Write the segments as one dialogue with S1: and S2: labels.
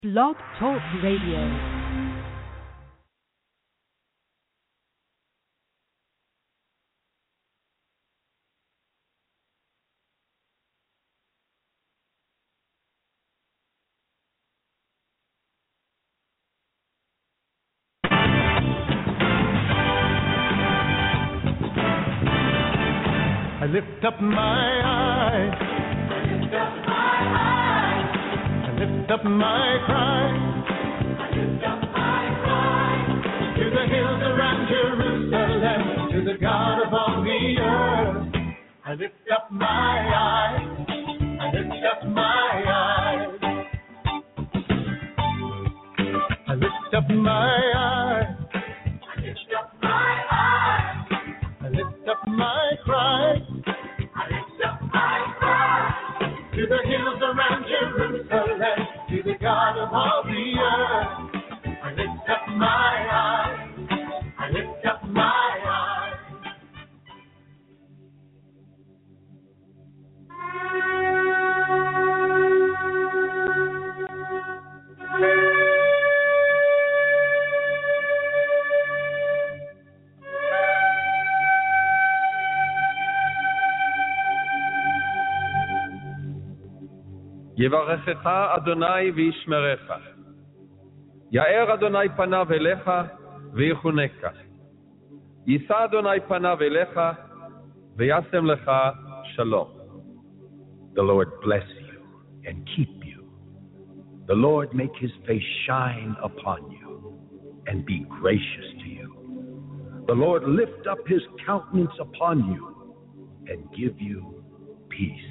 S1: Blog Talk Radio.
S2: I lift up my eyes, I lift up my eyes, I lift up my cry, I lift up my cry, to the hills around Jerusalem, to the God of all the earth. I lift up my eyes, I lift up my eyes, I lift up my eyes, I lift up my eyes, I lift up my cry. To the hills around Jerusalem, to the God of all the earth, I lift up my eyes, I lift up my eyes.
S3: יברכך אדוני וישמרך. יאר אדוני פניו אליך ויחונך. יישא אדוני פניו אליך וישם לך שלום.
S4: The Lord bless you and keep you. The Lord make his face shine upon you and be gracious to you. The Lord lift up his countenance upon you and give you peace.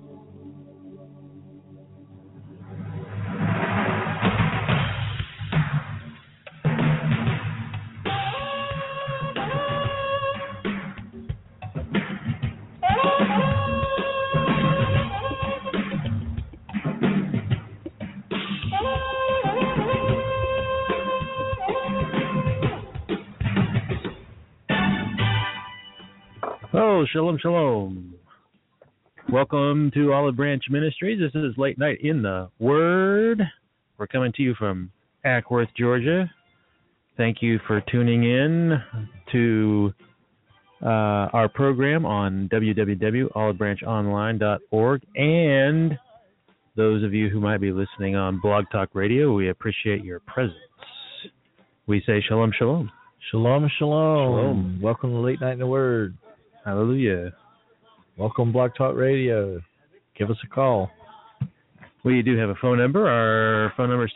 S5: Oh, shalom, shalom. Welcome to Olive Branch Ministries. This is Late Night in the Word. We're coming to you from Ackworth, Georgia. Thank you for tuning in to our program on www.olivebranchonline.org. And those of you who might be listening on Blog Talk Radio, we appreciate your presence. We say shalom, shalom.
S6: Shalom, shalom. Welcome to Late Night in the Word.
S5: Hallelujah.
S6: Welcome, Blog Talk Radio. Give us a call.
S5: We do have a phone number. Our phone number is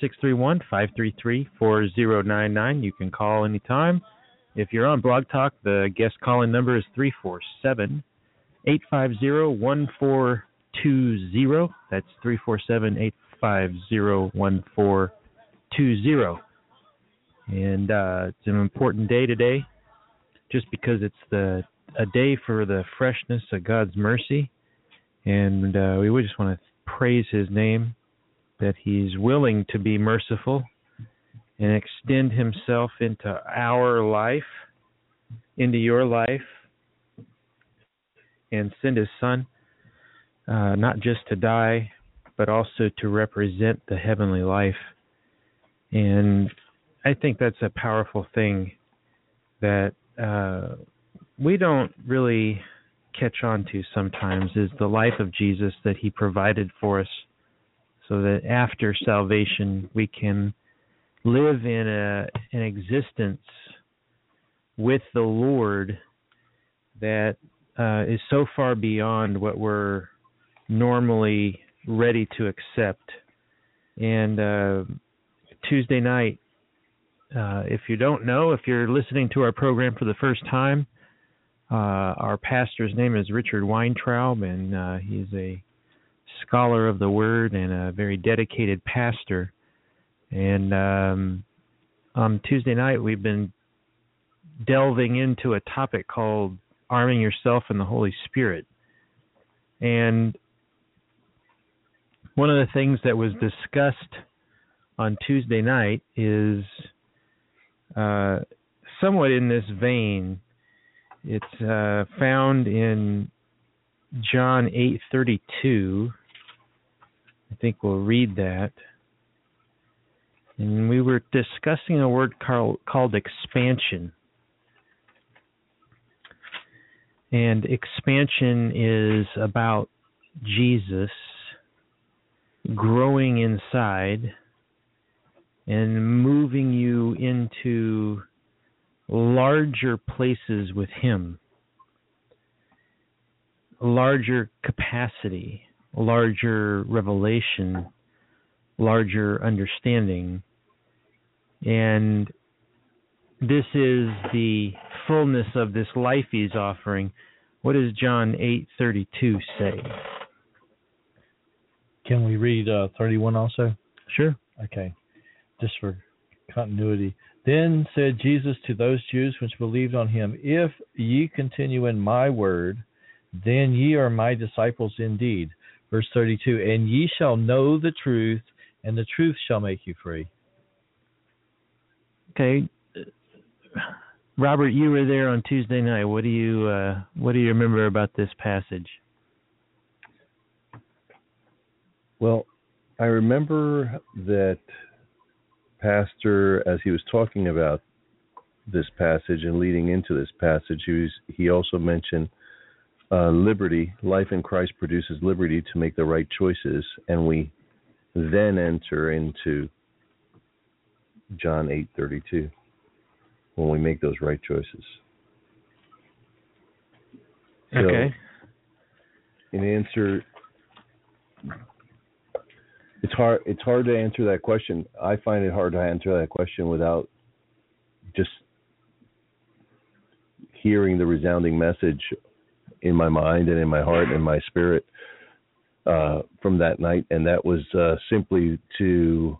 S5: 631-533-4099. You can call anytime. If you're on Blog Talk, the guest calling number is 347-850-1420. That's 347-850-1420. And it's an important day today, just because it's a day for the freshness of God's mercy. And we just want to praise his name, that he's willing to be merciful and extend himself into our life, into your life, and send his son, not just to die, but also to represent the heavenly life. And I think that's a powerful thing that we don't really catch on to sometimes, is the life of Jesus that he provided for us, so that after salvation we can live in an existence with the Lord that is so far beyond what we're normally ready to accept. And Tuesday night, if you don't know, if you're listening to our program for the first time, our pastor's name is Richard Weintraub, and he's a scholar of the Word and a very dedicated pastor. And on Tuesday night, we've been delving into a topic called Arming Yourself in the Holy Spirit. And one of the things that was discussed on Tuesday night is somewhat in this vein. It's found in John 8:32. I think we'll read that. And we were discussing a word called expansion. And expansion is about Jesus growing inside and moving you into larger places with Him, larger capacity, larger revelation, larger understanding. And this is the fullness of this life He's offering. What does John 8:32 say?
S6: Can we read 31 also?
S5: Sure.
S6: Okay, just for continuity. Then said Jesus to those Jews which believed on Him, If ye continue in my word, then ye are my disciples indeed. Verse 32, and ye shall know the truth, and the truth shall make you free.
S5: Okay. Robert, you were there on Tuesday night. What do you remember about this passage?
S7: Well, I remember that Pastor, as he was talking about this passage and leading into this passage, he also mentioned liberty. Life in Christ produces liberty to make the right choices, and we then enter into John 8:32 when we make those right choices.
S5: Okay.
S7: So, in answer, it's hard to answer that question. I find it hard to answer that question without just hearing the resounding message in my mind and in my heart and my spirit from that night, and that was simply to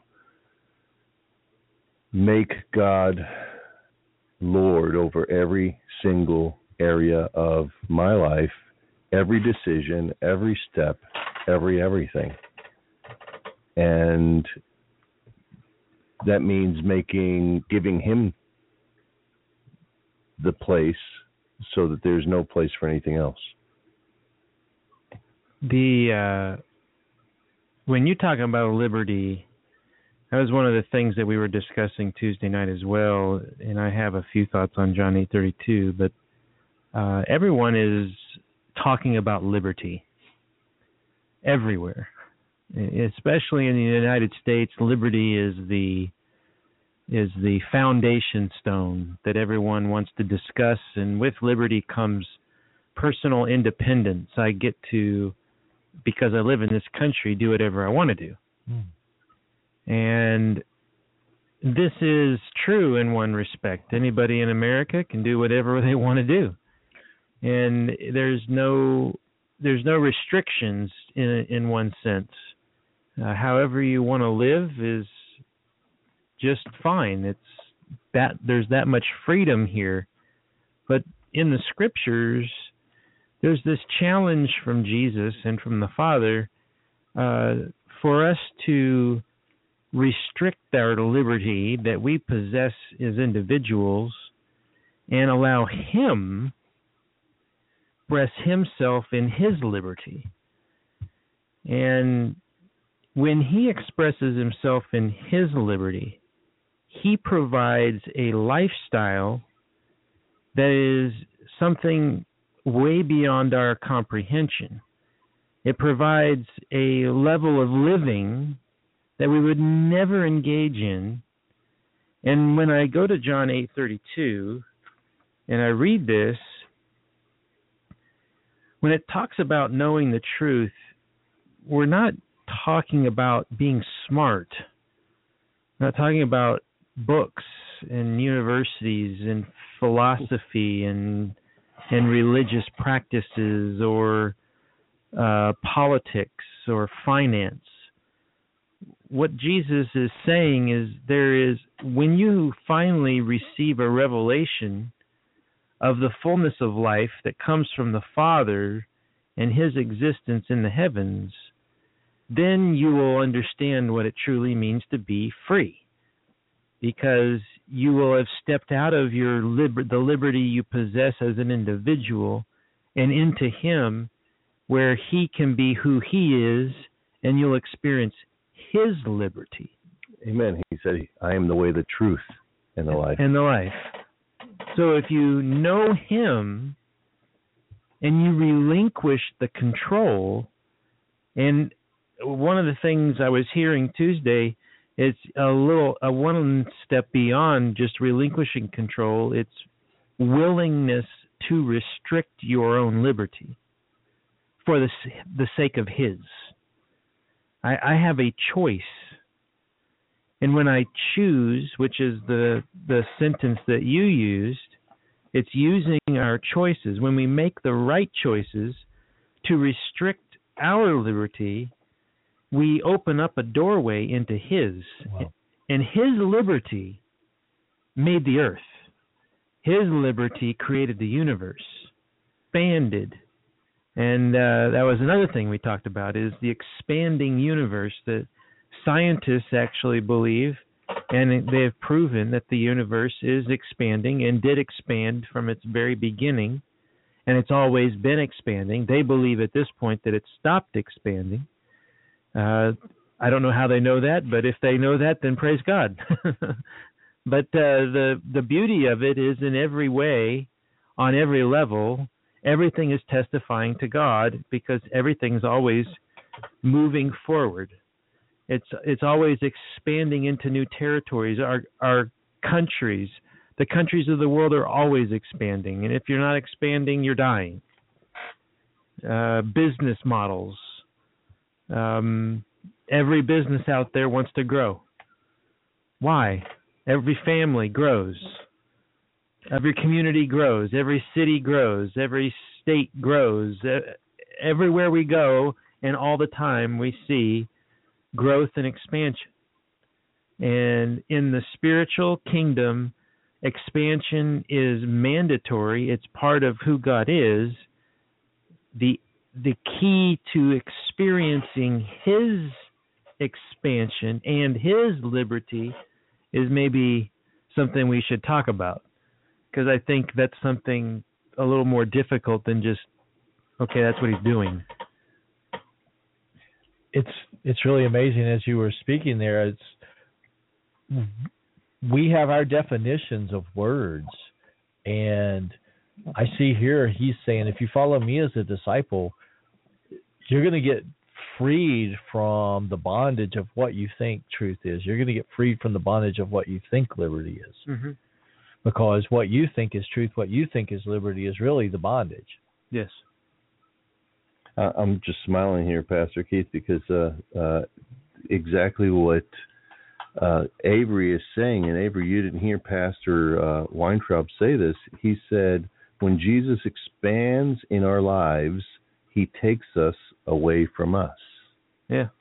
S7: make God Lord over every single area of my life, every decision, every step, everything. And that means giving Him the place so that there's no place for anything else.
S5: When you talk about liberty, that was one of the things that we were discussing Tuesday night as well, and I have a few thoughts on John 8:32, but everyone is talking about liberty everywhere. Especially in the United States, liberty is the foundation stone that everyone wants to discuss, and with liberty comes personal independence. I get to, because I live in this country, do whatever I want to do. And this is true in one respect. Anybody in America can do whatever they want to do, and there's no restrictions in one sense. However you want to live is just fine. There's that much freedom here. But in the Scriptures, there's this challenge from Jesus and from the Father for us to restrict our liberty that we possess as individuals and allow Him express Himself in His liberty. And when He expresses Himself in His liberty, He provides a lifestyle that is something way beyond our comprehension. It provides a level of living that we would never engage in. And when I go to John 8:32 and I read this, when it talks about knowing the truth, we're not talking about being smart. We're not talking about books and universities and philosophy and religious practices or politics or finance. What Jesus is saying is when you finally receive a revelation of the fullness of life that comes from the Father and His existence in the heavens, then you will understand what it truly means to be free, because you will have stepped out of the liberty you possess as an individual and into Him, where He can be who He is, and you'll experience His liberty.
S7: Amen. He said, I am the way, the truth, and the life.
S5: And the life. So if you know Him and you relinquish the control, and one of the things I was hearing Tuesday, it's a one step beyond just relinquishing control. It's willingness to restrict your own liberty for the sake of His. I have a choice. And when I choose, which is the sentence that you used, it's using our choices. When we make the right choices to restrict our liberty, we open up a doorway into His. Wow. And His liberty made the earth. His liberty created the universe, expanded. And that was another thing we talked about, is the expanding universe that scientists actually believe, and they have proven that the universe is expanding and did expand from its very beginning, and it's always been expanding. They believe at this point that it stopped expanding. I don't know how they know that, but if they know that, then praise God. But the beauty of it is, in every way, on every level, everything is testifying to God, because everything's always moving forward. It's always expanding into new territories. Our countries, the countries of the world, are always expanding, and if you're not expanding, you're dying. Business models. Every business out there wants to grow. Why? Every family grows. Every community grows. Every city grows. Every state grows. Everywhere we go, and all the time, we see growth and expansion. And in the spiritual kingdom, expansion is mandatory. It's part of who God is. The key to experiencing His expansion and His liberty is maybe something we should talk about, because I think that's something a little more difficult than just, okay, that's what He's doing.
S6: It's really amazing as you were speaking there. We have our definitions of words, and I see here He's saying, if you follow me as a disciple, you're going to get freed from the bondage of what you think truth is. You're going to get freed from the bondage of what you think liberty is. Mm-hmm. Because what you think is truth, what you think is liberty, is really the bondage.
S5: Yes.
S7: I'm just smiling here, Pastor Keith, because exactly what Avery is saying, and Avery, you didn't hear Pastor Weintraub say this. He said, when Jesus expands in our lives, He takes us away from us.
S5: Yeah.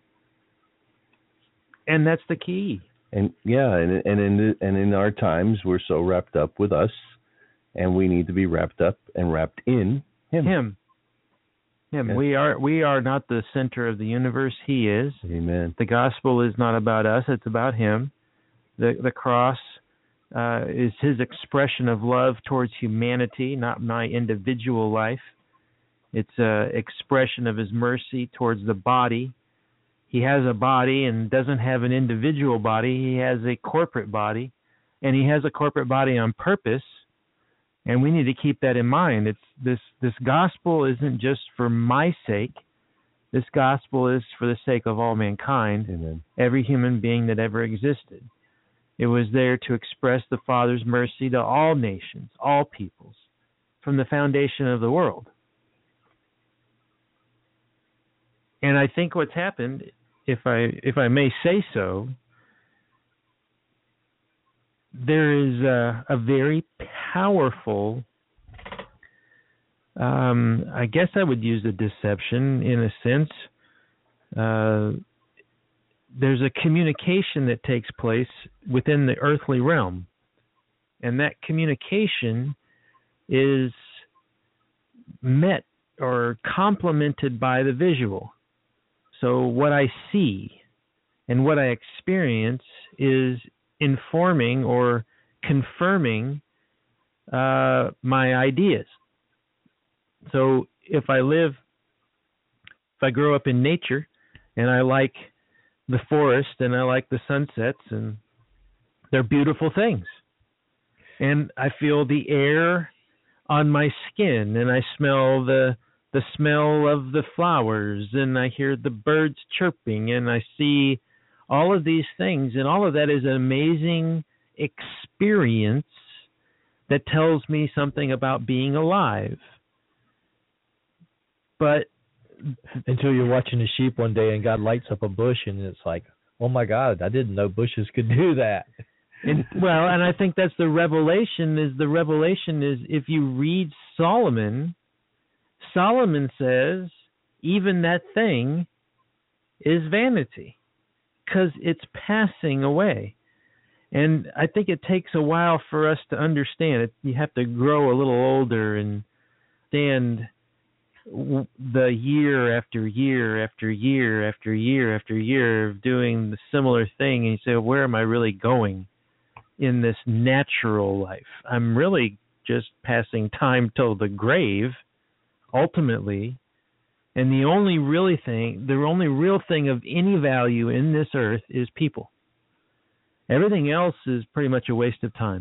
S5: And that's the key.
S7: And yeah, and in our times, we're so wrapped up with us, and we need to be wrapped up and wrapped in Him.
S5: Yeah. We are not the center of the universe. He is.
S7: Amen.
S5: The gospel is not about us. It's about Him. The cross is His expression of love towards humanity, not my individual life. It's an expression of His mercy towards the body. He has a body and doesn't have an individual body. He has a corporate body, and He has a corporate body on purpose. And we need to keep that in mind. It's this gospel isn't just for my sake. This gospel is for the sake of all mankind.
S7: Amen. Every
S5: human being that ever existed. It was there to express the Father's mercy to all nations, all peoples, from the foundation of the world. And I think what's happened, if I may say so, there is a very powerful, I guess I would use a deception in a sense. There's a communication that takes place within the earthly realm. And that communication is met or complemented by the visual. So what I see and what I experience is informing or confirming my ideas. So if I grow up in nature and I like the forest and I like the sunsets, and they're beautiful things. And I feel the air on my skin, and I smell the smell of the flowers, and I hear the birds chirping, and I see all of these things, and all of that is an amazing experience that tells me something about being alive. But
S6: until you're watching the sheep one day and God lights up a bush, and it's like, oh my God, I didn't know bushes could do that.
S5: And I think that's the revelation is if you read Solomon says even that thing is vanity because it's passing away. And I think it takes a while for us to understand it. You have to grow a little older and understand the year after year after year after year after year of doing the similar thing, and you say, where am I really going in this natural life? I'm really just passing time till the grave, ultimately. And the only real thing of any value in this earth is people. Everything else is pretty much a waste of time.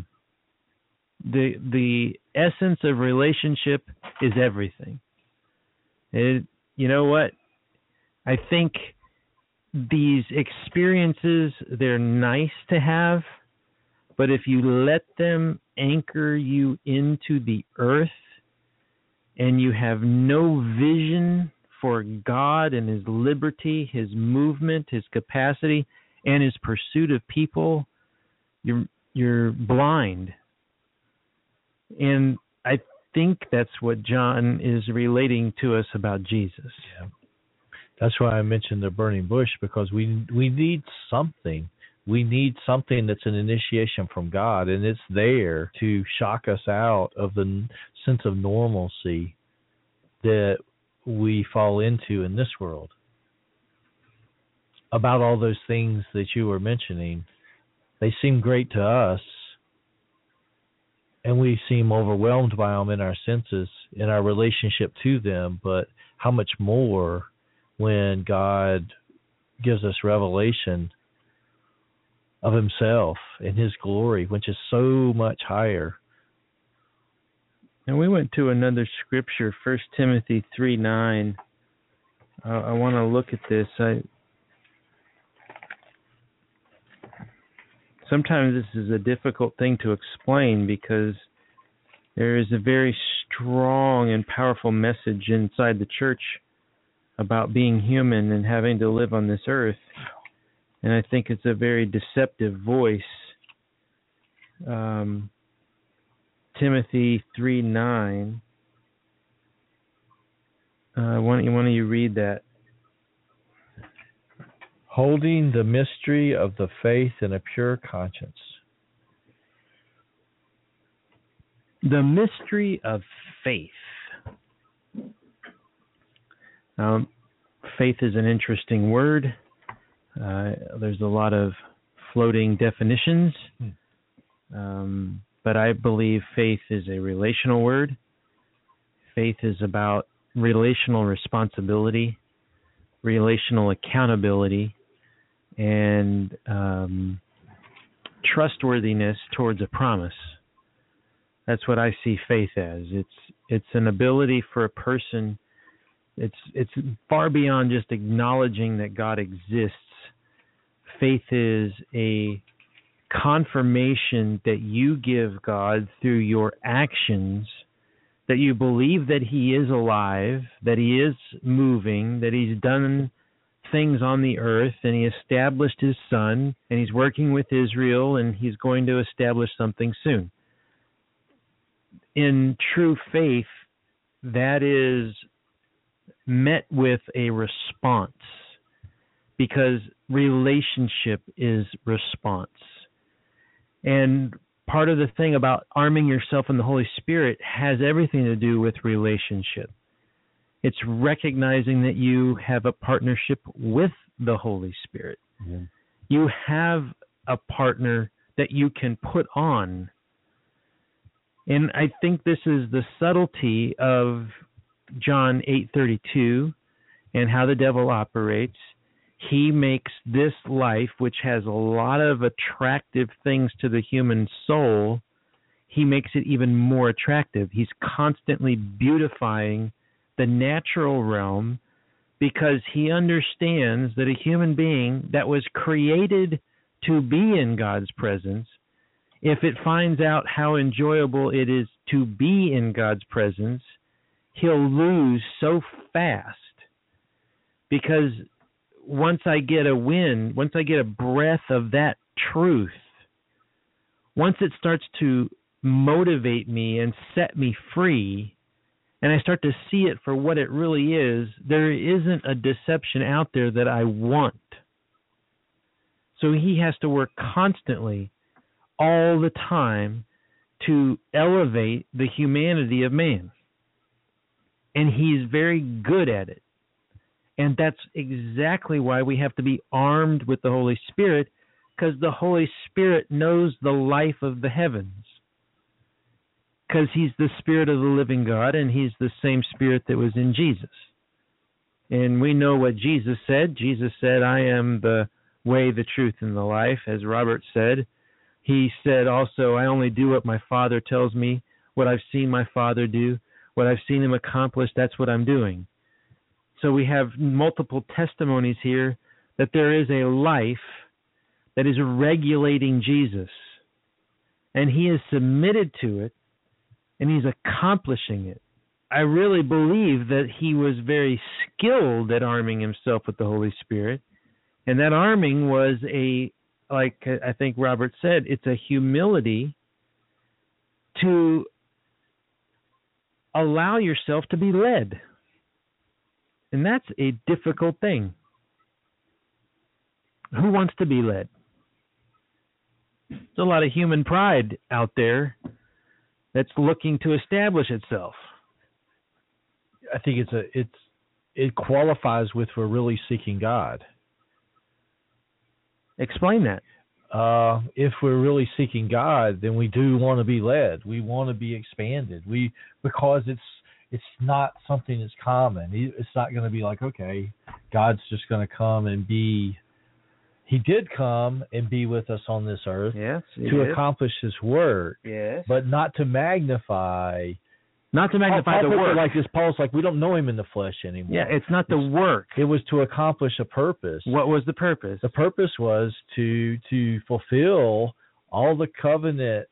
S5: The essence of relationship is everything. You know what? I think these experiences, they're nice to have, but if you let them anchor you into the earth and you have no vision for God and His liberty, His movement, His capacity, and His pursuit of people, you're blind. And I think that's what John is relating to us about Jesus.
S6: Yeah. That's why I mentioned the burning bush, because we need something. We need something that's an initiation from God, and it's there to shock us out of the sense of normalcy that we fall into in this world. About all those things that you were mentioning, they seem great to us, and we seem overwhelmed by them in our senses, in our relationship to them, but how much more when God gives us revelation of Himself and His glory, which is so much higher.
S5: And we went to another scripture, 1 Timothy 3:9. I want to look at this. Sometimes this is a difficult thing to explain because there is a very strong and powerful message inside the church about being human and having to live on this earth. And I think it's a very deceptive voice. Timothy 3:9. Why don't you read that?
S6: Holding the mystery of the faith in a pure conscience.
S5: The mystery of faith. Faith is an interesting word. There's a lot of floating definitions. But I believe faith is a relational word. Faith is about relational responsibility, relational accountability, and trustworthiness towards a promise. That's what I see faith as. It's an ability for a person. It's far beyond just acknowledging that God exists. Faith is a confirmation that you give God through your actions, that you believe that He is alive, that He is moving, that He's done things on the earth, and He established His Son, and He's working with Israel, and He's going to establish something soon. In true faith, that is met with a response, because relationship is response. And part of the thing about arming yourself in the Holy Spirit has everything to do with relationship. It's recognizing that you have a partnership with the Holy Spirit. Yeah. You have a partner that you can put on. And I think this is the subtlety of John 8:32 and how the devil operates. He makes this life, which has a lot of attractive things to the human soul, he makes it even more attractive. He's constantly beautifying the natural realm because he understands that a human being that was created to be in God's presence, if it finds out how enjoyable it is to be in God's presence, he'll lose so fast. Because once I get a breath of that truth, once it starts to motivate me and set me free, and I start to see it for what it really is, there isn't a deception out there that I want. So he has to work constantly, all the time, to elevate the humanity of man. And he's very good at it. And that's exactly why we have to be armed with the Holy Spirit, because the Holy Spirit knows the life of the heavens. Because he's the Spirit of the living God, and he's the same Spirit that was in Jesus. And we know what Jesus said. Jesus said, I am the way, the truth, and the life, as Robert said. He said also, I only do what my Father tells me, what I've seen my Father do, what I've seen him accomplish, that's what I'm doing. So we have multiple testimonies here that there is a life that is regulating Jesus. And he is submitted to it, and he's accomplishing it. I really believe that he was very skilled at arming himself with the Holy Spirit. And that arming was like I think Robert said, it's a humility to allow yourself to be led. And that's a difficult thing. Who wants to be led? There's a lot of human pride out there that's looking to establish itself.
S6: I think it qualifies with we're really seeking God.
S5: Explain that.
S6: If we're really seeking God, then we do want to be led. We want to be expanded. Because it's not something that's common. It's not going to be like, okay, God's just going to come and be. He did come and be with us on this earth to accomplish his work, but not to magnify.
S5: Not to magnify the work.
S6: Like this, Paul's like, we don't know him in the flesh anymore.
S5: Yeah, it's not the work.
S6: It was to accomplish a purpose.
S5: What was the purpose?
S6: The purpose was to fulfill all the covenant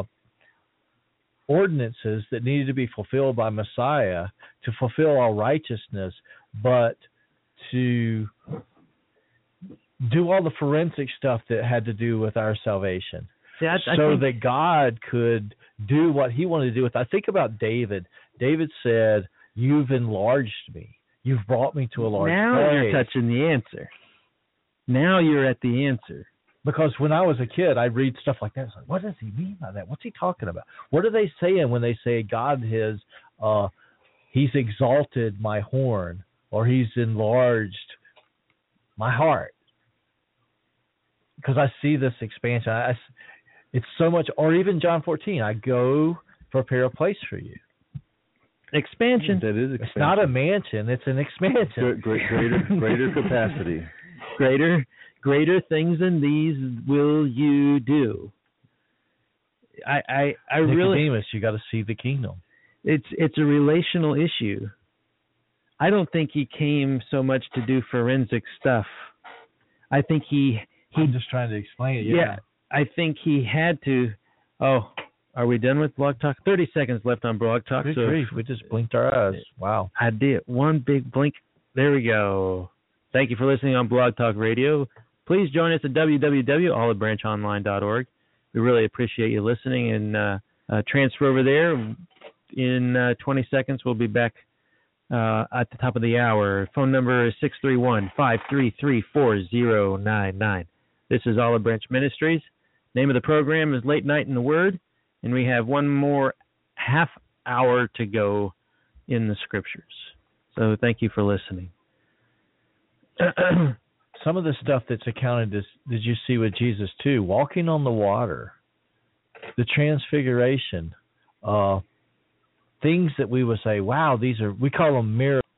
S6: ordinances that needed to be fulfilled by Messiah, to fulfill all righteousness, but to do all the forensic stuff that had to do with our salvation. I think that God could do what he wanted to do with. I think about David. David said, you've enlarged me. You've brought me to a large place.
S5: Now you're touching the answer. Now you're at the answer.
S6: Because when I was a kid, I'd read stuff like that. I was like, what does he mean by that? What's he talking about? What are they saying when they say God has, he's exalted my horn, or he's enlarged my heart? Because I see this expansion. It's so much, or even John 14, I go prepare a place for you.
S5: Expansion.
S7: That is expansion.
S6: It's not a mansion, it's an expansion.
S7: Greater capacity.
S5: Greater things than these will you do. I really,
S6: Nicodemus, you got to see the kingdom.
S5: It's a relational issue. I don't think he came so much to do forensic stuff. I think I'm
S6: just trying to explain it.
S5: Yeah. I think he had to. Oh, are we done with Blog Talk? 30 seconds left on Blog Talk.
S6: Good grief, we just blinked our eyes. Wow.
S5: I did. One big blink. There we go. Thank you for listening on Blog Talk Radio. Please join us at www.olivebranchonline.org. We really appreciate you listening, and transfer over there. In 20 seconds, we'll be back at the top of the hour. Phone number is 631-533-4099. This is Olive Branch Ministries. Name of the program is Late Night in the Word, and we have one more half hour to go in the Scriptures. So thank you for listening.
S6: Some of the stuff that's accounted, did you see with Jesus too? Walking on the water, the transfiguration, things that we would say, wow, we call them miracles.